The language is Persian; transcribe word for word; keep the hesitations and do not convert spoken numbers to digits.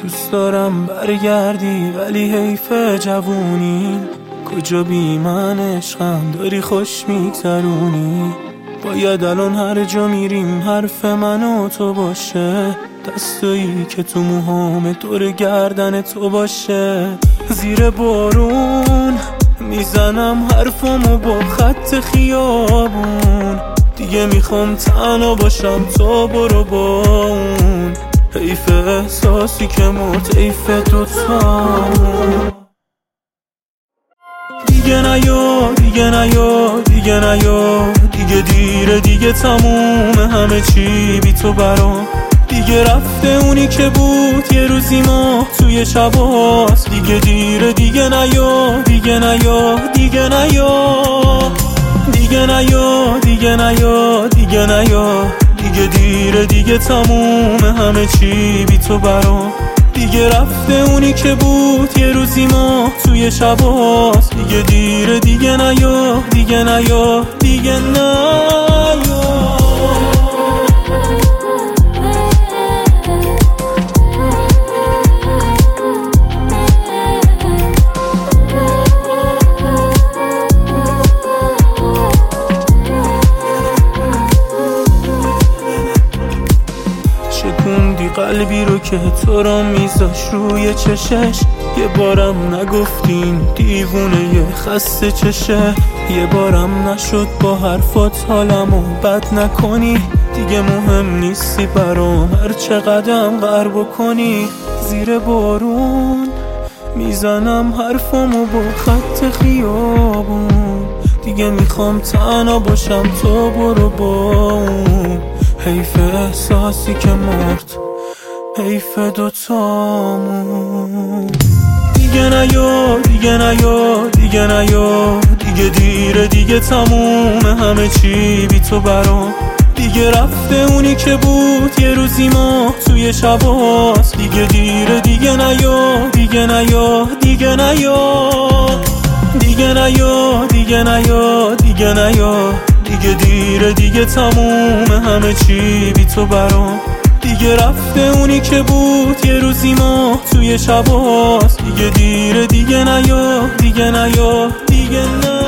دوست دارم برگردی ولی حیف جوونی، کجا بی من عشقم داری خوش میگذرونی. باید الان هر جا میریم حرف من و تو باشه، دستایی که تو موهام دور گردن تو باشه. زیر بارون میزنم حرفمو با خط خیابون، دیگه میخوام تنها باشم تا برو با اون. حیف احساسی که مرد، حیف دوتامون. دیگه نیا دیگه نیا دیگه نیا، دیگه دیره دیگه تموم همه چی بی تو برام. دیگه رفته اونی که بود یه روزی ما توی شباست. دیگه دیره دیگه نیا دیگه نیا دیگه نیا دیگه نیا دیگه نیا دیگه نیا. دیگه دیره دیگه تموم همه چی بی تو برام. دیگه رفته اونی که بود یه روزی ما توی شباست. دیگه دیره دیگه نیا دیگه نیا دیگه نیا. شکوندی قلبی رو که تو را میذاش روی چشش. یه بارم نگفتین دیوونه یه خسته چشه. یه بارم نشد با حرفات حالمو بد نکنی. دیگه مهم نیستی برام هر چقدرم غر بکنی. زیر بارون میزنم حرفمو با خط خیابون، دیگه میخوام تنها باشم تا برو با اون. حیف احساسی که مرد، حیف دوتامون. دیگه نیا دیگه نیا دیگه نیا، دیگه دیره دیگه تموم همه چی بی تو برام. دیگه رفته اونی که بود یه روزی ما توی شباست. دیگه دیره دیگه نیا دیگه نیا دیگه نیا دیگه نیا دیگه نیا دیگه نیا. دیگه دیره دیگه تموم همه چی بی تو برام. دیگه رفته اونی که بود یه روزی ما توی شباست. دیگه دیره دیگه نیا دیگه نیا دیگه نیا.